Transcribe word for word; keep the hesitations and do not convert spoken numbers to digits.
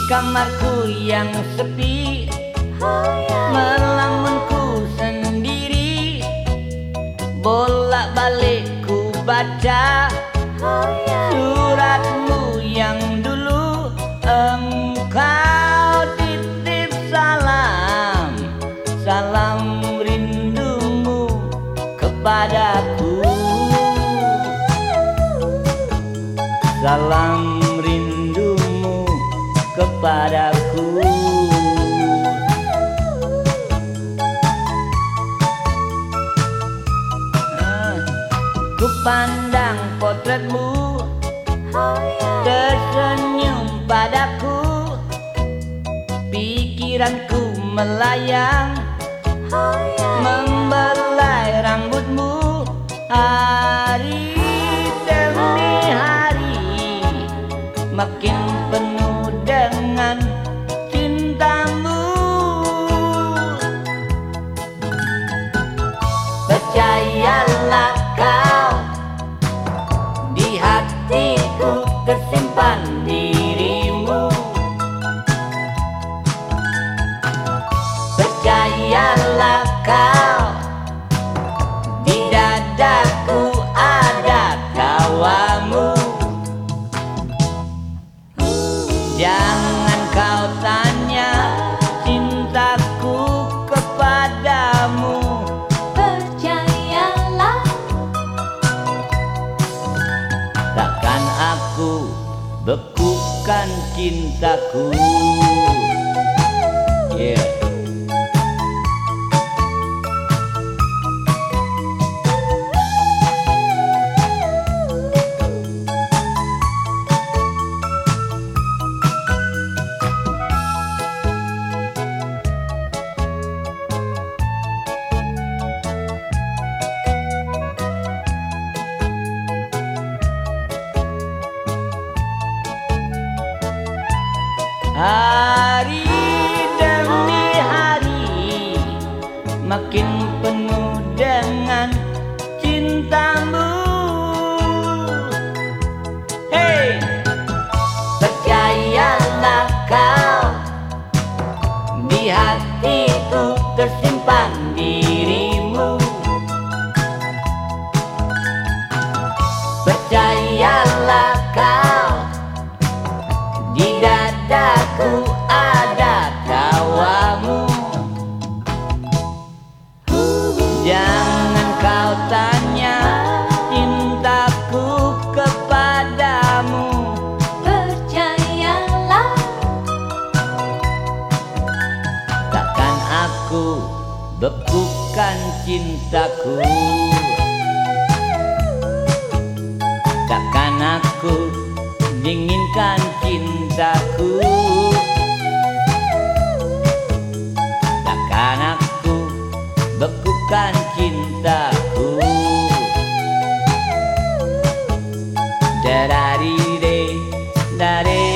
kamarku yang sepi, melamunku sendiri, bolak-balik ku baca suratmu yang dulu. Engkau titip salam, salam rindumu kepadaku, salam rindumu kepadaku. Ku pandang potretmu, tersenyum padaku, pikiranku melayang, membelai rambutmu. Hari demi hari makin penuh dengan cintamu. Percayalah kau, di hatiku tersimpan dirimu. Percayalah kau, di dadaku ada kawamu. Jangan kau tanya cintaku kepadamu. Percayalah, takkan aku bekukan cintaku. Yeah. Hari demi hari makin penuh dengan cintamu. Hey, percayalah kau, di hatiku tersimpan dirimu. Percayalah kau, di dadaku ada kawamu. Jangan kau tanya cintaku kepadamu. percayalah, Takkan aku bekukan cintaku. Takkan aku dinginkan cintaku. Takkan aku bekukan cintaku. Dadari de, dadari